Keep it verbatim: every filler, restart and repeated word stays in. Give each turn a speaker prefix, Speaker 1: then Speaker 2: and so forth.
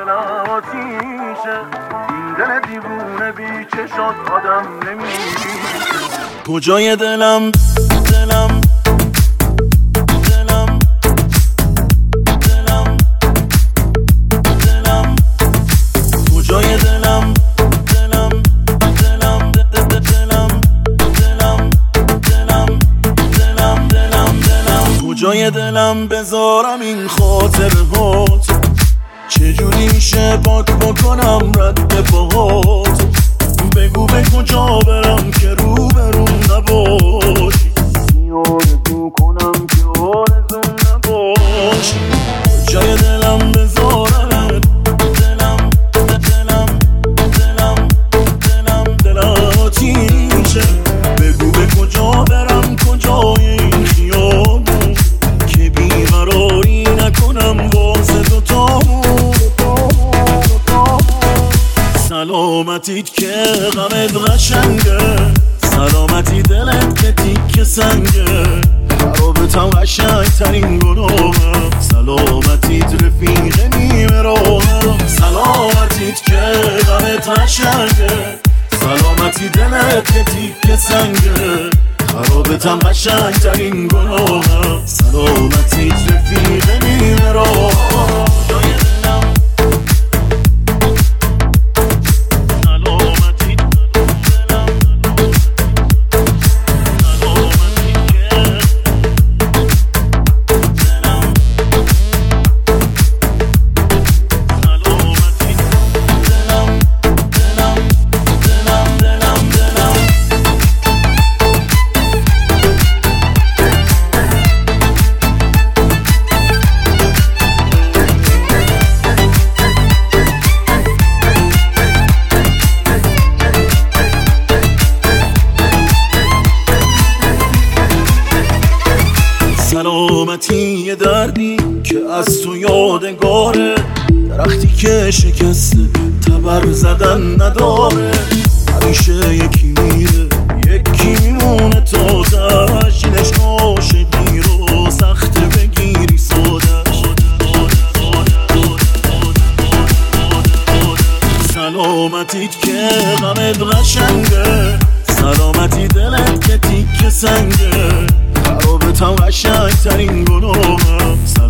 Speaker 1: دلم آتیشه، این دل دیوونه بی چشات آدم نمیشه. کجای دلم دلم دلم دلم دلم کجای دلم دلم دلم دلم دلم دلم دلم دلم دلم کجای دلم بذارم این خاطره هات، چجوری میشه پاک بکنم رد پاهات، بگو به کجا برم که رو برون نباشی، آرزو کنم که آرزو نباشی. کجای دلم بذارم دلم دلم دلم دلم دلم آتیشه، بگو به کجا برم کجای این خیابون که بیقراری نکنم واسه دوتامون. سلامتیت که غمت قشنگه، سلامتی دلت که تیک سنگه، خرابتم قشنگ ترین گناهم، سلامتیت رفیق نیمه راهم. سلامتیت که غمت قشنگه، سلامتی دلت که تیک سنگه، خرابتم قشنگ ترین گناهم، سلامتیت رفیق نیمه راهم. سلامتی یه دردی که از تو یادگاره، درختی که شکسته تبر زدن نداره، همیشه یکی میره یکی میمونه تازه‌اش، این عشق عاشقی رو سخته بگیری ساده‌اش. سلامتیت که غمت قشنگه، سلامتی دلت که تیک سنگه، خرابتم قشنگ ترین گناهم،